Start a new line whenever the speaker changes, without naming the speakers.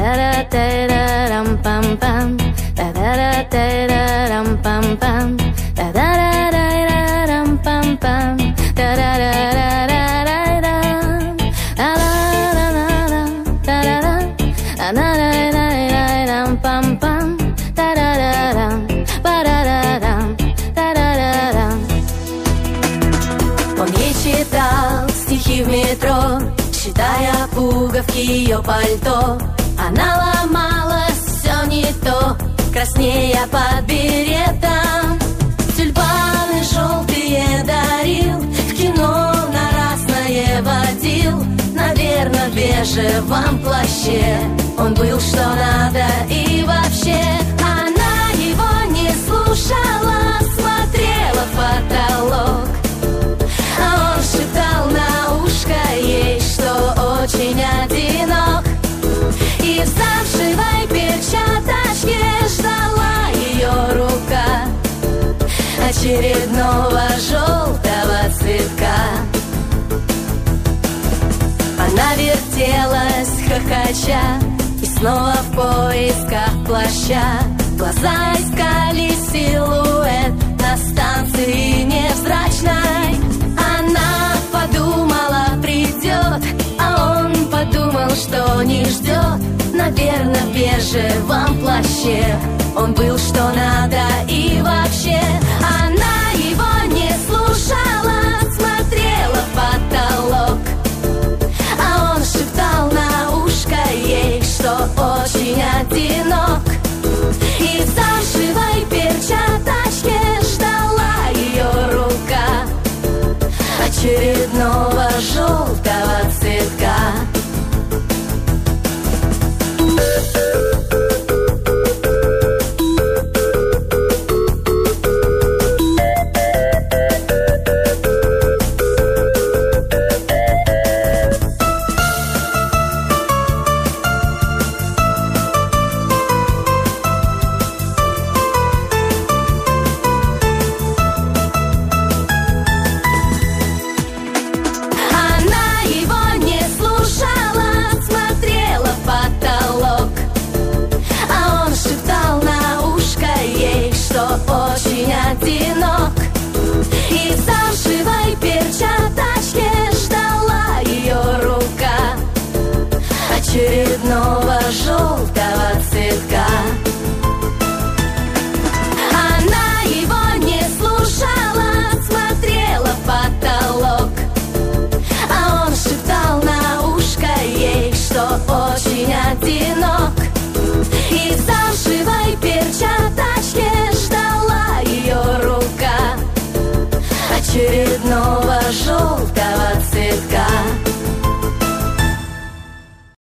та-да-да-та-да-рам-пам-пам, та-да-да-та-да-рам-пам-пам, та-да-да-да-рам-пам-пам, та-да-да-да-да-да-дам, та-да-да-да-да-да-да-дам, та-да-да-да-да-рам-пам-пам, та-да-да-дам, па-да-да-дам, та-да-да-дам. Он ей читал стихи в метро, считая пуговки ее пальто. Она ломалась, все не то, краснея под беретом. Тюльпаны желтые дарил, в кино на разное водил. Наверно, в бежевом плаще он был что надо и вообще. Она его не слушала, смотрела в потолок, а он шептал на ушко ей, что очень одинок. И в замшевой перчаточке ждала ее рука очередного желтого цветка. Она вертелась, хохоча, и снова в поисках плаща. Глаза искали силуэт на станции невзрачной. Она подумала, придет, а он подумал, что не ждет. Наверно, в бежевом плаще он был что надо и вообще. Она его не